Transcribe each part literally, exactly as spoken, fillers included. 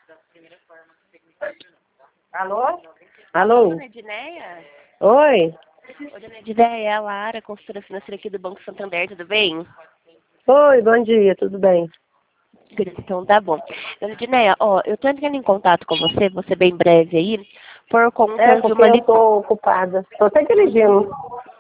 Alô? Alô? Dona Edneia? Oi? Oi, Dona Edneia, é a Lara, consultora financeira aqui do Banco Santander, tudo bem? Oi, bom dia, tudo bem? Então tá bom. Dona Edneia, ó, eu tô entrando em contato com você, você bem breve aí, por conta É, de porque uma... eu li- tô ocupada. Tô até dirigindo.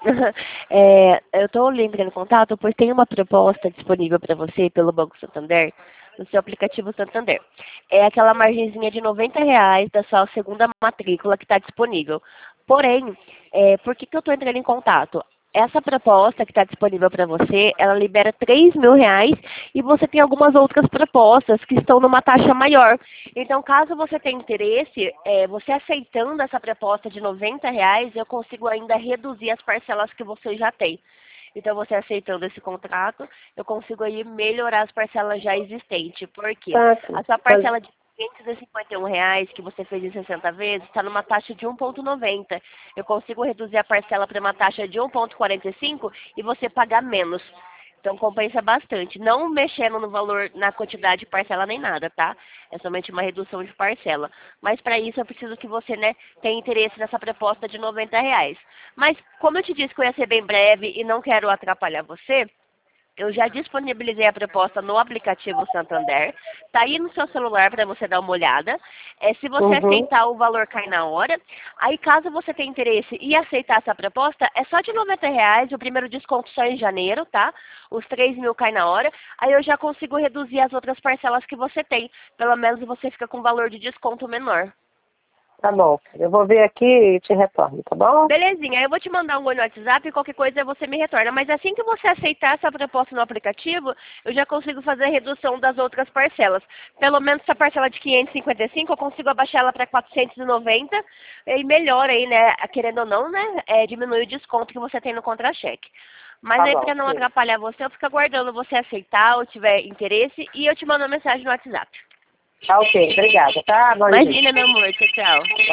É, eu tô entrando em contato pois tem uma proposta disponível para você pelo Banco Santander, no seu aplicativo Santander. É aquela margenzinha de noventa reais da sua segunda matrícula que está disponível. Porém, é, por que, que eu estou entrando em contato? Essa proposta que está disponível para você, ela libera três mil reais e você tem algumas outras propostas que estão numa taxa maior. Então, caso você tenha interesse, é, você aceitando essa proposta de noventa reais, eu consigo ainda reduzir as parcelas que você já tem. Então, você aceitando esse contrato, eu consigo aí melhorar as parcelas já existentes. Por quê? Tá, A sua faz- parcela de quinhentos e cinquenta e um reais que você fez em sessenta vezes está numa taxa de um vírgula noventa. Eu consigo reduzir a parcela para uma taxa de um vírgula quarenta e cinco e você pagar menos. Então compensa bastante. Não mexendo no valor, na quantidade de parcela nem nada, tá? É somente uma redução de parcela. Mas para isso eu preciso que você, né, tenha interesse nessa proposta de noventa reais. Mas como eu te disse que eu ia ser bem breve e não quero atrapalhar você, eu já disponibilizei a proposta no aplicativo Santander. Está aí no seu celular para você dar uma olhada. É, se você Uhum. aceitar, o valor cai na hora. Aí, caso você tenha interesse e aceitar essa proposta, é só de noventa reais. O primeiro desconto só em janeiro, tá? Os três mil cai na hora. Aí eu já consigo reduzir as outras parcelas que você tem. Pelo menos você fica com um valor de desconto menor. Tá bom. Eu vou ver aqui e te retorno, tá bom? Belezinha, eu vou te mandar um oi no WhatsApp e qualquer coisa você me retorna. Mas assim que você aceitar essa proposta no aplicativo, eu já consigo fazer a redução das outras parcelas. Pelo menos essa parcela de quinhentos e cinquenta e cinco, eu consigo abaixar ela para quatrocentos e noventa e melhora aí, né, querendo ou não, né, é, diminui o desconto que você tem no contra-cheque. Mas Tá aí, bom, para não sim. atrapalhar você, eu fico aguardando você aceitar ou tiver interesse e eu te mando uma mensagem no WhatsApp. Tá ok, obrigada, tá? Bom dia. Imagina, meu amor. Tchau, tchau.